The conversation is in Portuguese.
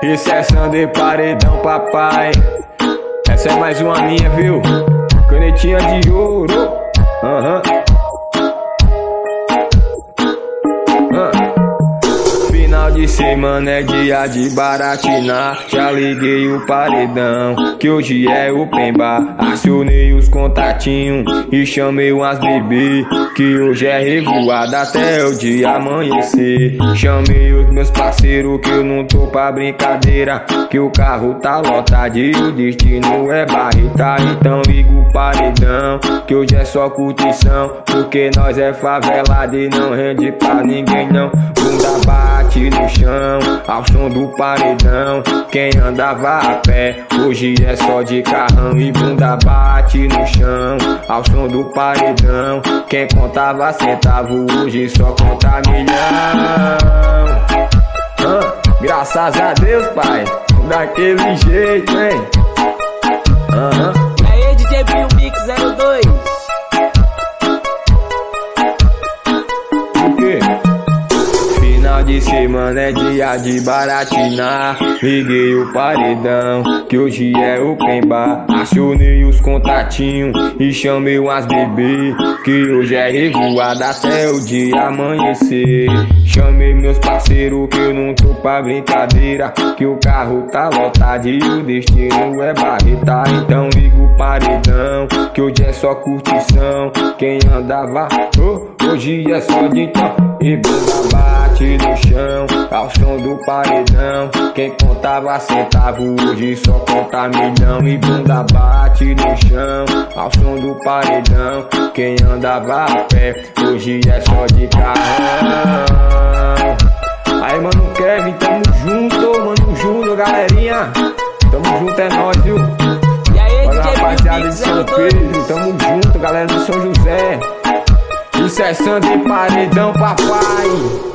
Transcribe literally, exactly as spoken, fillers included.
Esse é Sander Paredão, papai. Essa é mais uma minha, viu? Canetinha de ouro. Aham. Uhum. Final de semana é dia de baratinar. Já liguei o paredão, que hoje é o Pemba. Acionei os contatinhos e chamei umas bebê, que hoje é revoada até o dia amanhecer. Chamei os meus parceiros, que eu não tô pra brincadeira, que o carro tá lotado e o destino é barreta. Então liga o paredão, que hoje é só curtição, porque nós é favelado e não rende pra ninguém não. Bunda bate no chão, ao som do paredão. Quem andava a pé, hoje é só de carrão. E bunda bate no chão, ao som do paredão. Quem contava centavo, hoje só conta milhão. ah, Graças a Deus, pai, daquele jeito, hein? Aham. E aí, D J Bill Mix zero dois. O quê? Final de semana é dia de baratinar. Liguei o paredão, que hoje é o Pemba. Acionei os contatinhos e chamei umas bebê, que hoje é revoada até o dia amanhecer. Chamei meus parceiros, que eu não tô pra brincadeira, que o carro tá lotado e o destino é barreta. Então liga o paredão, que hoje é só curtição. Quem andava, oh, hoje é só de então. E bunda bate no chão, ao som do paredão. Quem contava centavo, hoje só conta milhão. E bunda bate no chão, ao som do paredão. Quem andava a pé, hoje é só de carrão. Aí, mano Kevin, tamo junto, mano Júnior, galerinha. Tamo junto, é nóis, viu? E aí, olha, D J rapaziada de São Pedro, tamo junto, galera de São José. Isso é Sander Paredão, papai.